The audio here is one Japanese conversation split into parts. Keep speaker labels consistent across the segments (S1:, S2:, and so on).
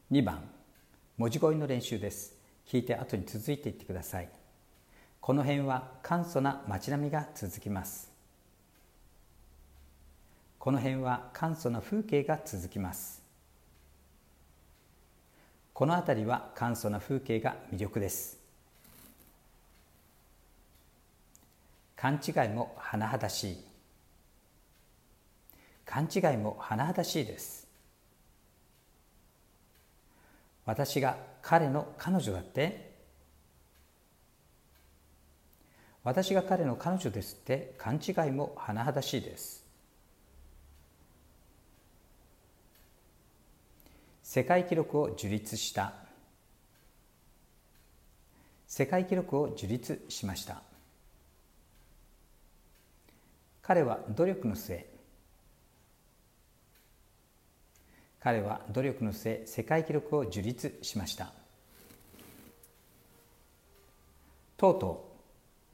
S1: 2番、文字語彙の練習です。聞いて後に続いていってください。この辺は簡素な街並みが続きます。この辺は簡素な風景が続きます。この辺りは簡素な風景が魅力です。勘違いも甚だしい。勘違いも甚だしいです。私が彼の彼女だって？私が彼の彼女ですって勘違いも甚だしいです。世界記録を樹立した。世界記録を樹立しました。彼は努力の末、彼は努力の末、世界記録を樹立しました。とうとう、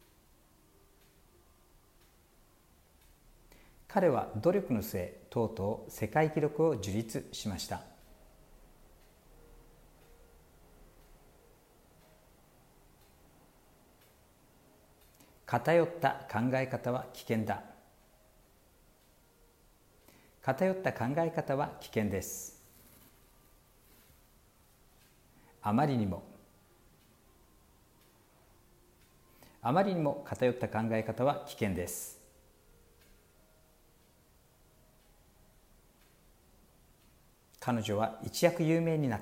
S1: 彼は努力の末、とうとう世界記録を樹立しました。偏った考え方は危険だ。偏った考え方は危険です。あまりにも偏った考え方は危険です。彼女は一躍有名になった。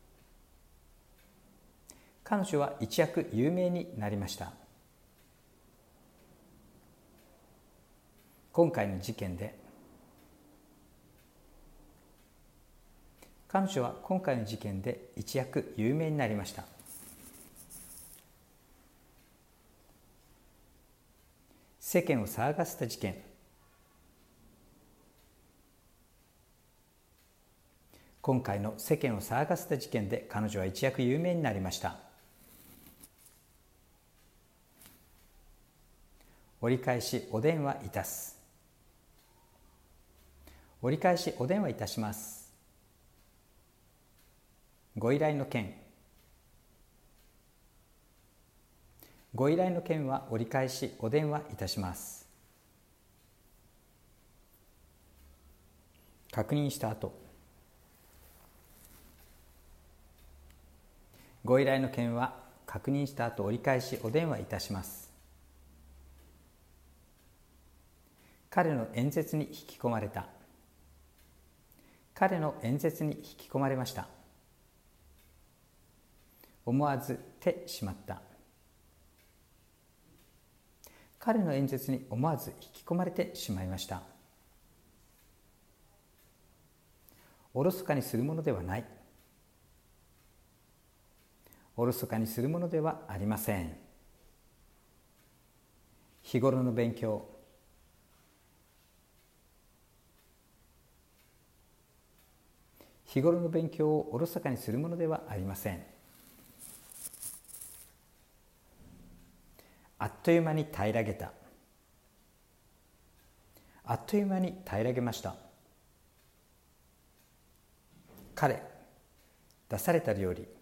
S1: 彼女は一躍有名になりました。今回の事件で、彼女は今回の事件で一躍有名になりました。世間を騒がせた事件。今回の世間を騒がせた事件で彼女は一躍有名になりました。折り返しお電話いたす。折り返しお電話いたします。ご依頼の件。ご依頼の件は折り返しお電話いたします。確認した後。ご依頼の件は確認した後、折り返しお電話いたします。彼の演説に引き込まれた。彼の演説に引き込まれました。思わずてしまった。彼の演説に思わず引き込まれてしまいました。おろそかにするものではない。おろそかにするものではありません。日頃の勉強。日頃の勉強をおろそかにするものではありません。あっという間に平らげた。あっという間に平らげました。彼、出された料理。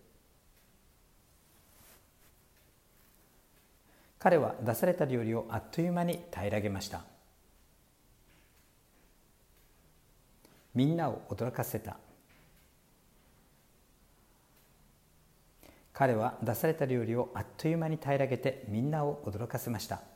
S1: 彼は出された料理をあっという間に平らげました。みんなを驚かせた。彼は出された料理をあっという間に平らげてみんなを驚かせました。